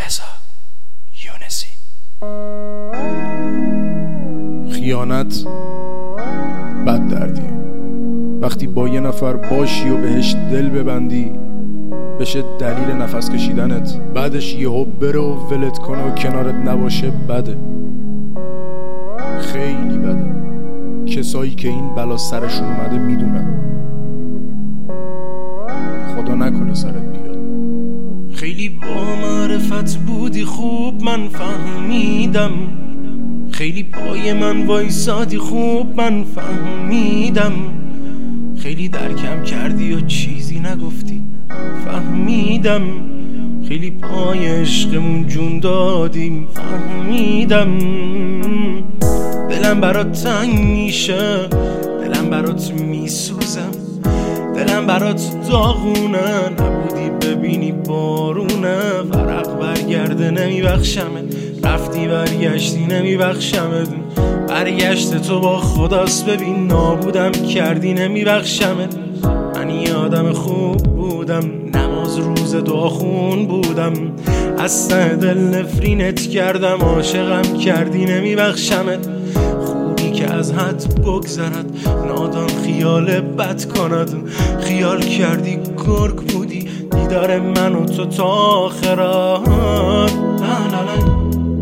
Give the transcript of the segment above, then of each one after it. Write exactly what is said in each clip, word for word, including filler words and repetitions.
رضا یونسی. خیانت بد دردیه. وقتی با یه نفر باشی و بهش دل ببندی بشه دلیل نفس کشیدنت، بعدش یهو بره و ولت کنه و کنارت نباشه بده، خیلی بده. کسایی که این بلا سرشون اومده میدونن. خدا نکنه سرت بیاد. خیلی با معرفت بودی خوب من فهمیدم، خیلی پای من وایسادی خوب من فهمیدم، خیلی درکم کردی و چیزی نگفتی فهمیدم، خیلی پای عشقمون جون دادیم فهمیدم. دلم برات تنگ میشه، دلم برات میسوزم، دلم برات داغونه، نبودی ببینی بارونه، فرق برگرده نمیبخشمت، رفتی برگشتی نمیبخشمت، برگشت تو با خداست ببین نابودم کردی نمیبخشمت. من یه آدم خوب بودم، نماز روز دعاخون بودم، از ته دل نفرینت کردم، عاشقم کردی نمیبخشمت. خوبی که از حد بگذرد، نادان خیال بد کند، خیال کردی گرگ بودی دیدار من و تو تا آخرات. لا لا لا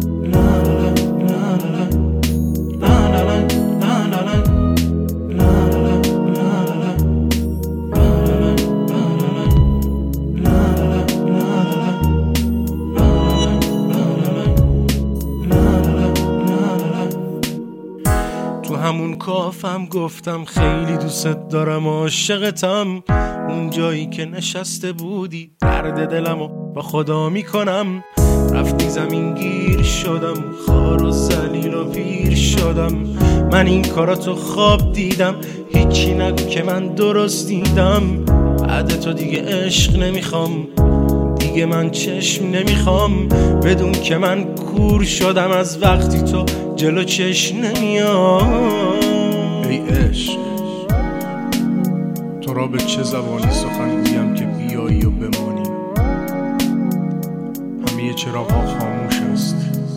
تو همون کافم گفتم خیلی دوست دارم عاشقتم، اون جایی که نشسته بودی درد دلمو با خدا میکنم، رفتی زمین گیر شدم، خار و ذلیل و پیر شدم، من این کاراتو خواب دیدم، هیچی نگو که من درست دیدم، بعد تو دیگه عشق نمیخوام، دیگه من چشم نمیخوام، بدون که من کور شدم از وقتی تو جلو چشم نمیام. ای عشق، تو را به چه زبانی سخن گویم که بیایی و بمانی؟ همه چراغ ها خاموش است،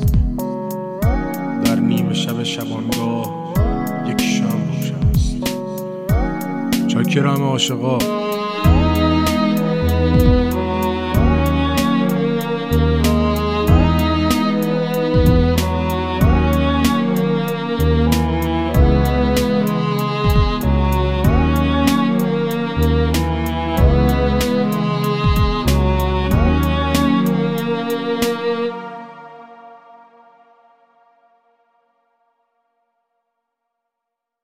در نیمه شب شبانگاه یک شمع روشن است. چاکرم عاشقا،